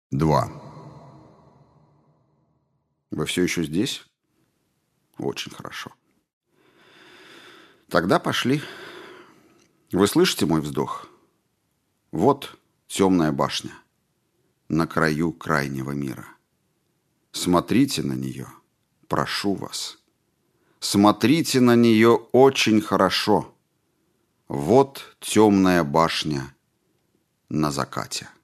2. Вы все еще здесь? Очень хорошо. Тогда пошли. Вы слышите мой вздох? Вот темная башня на краю крайнего мира. Смотрите на нее, прошу вас. Смотрите на нее очень хорошо. Вот темная башня на закате.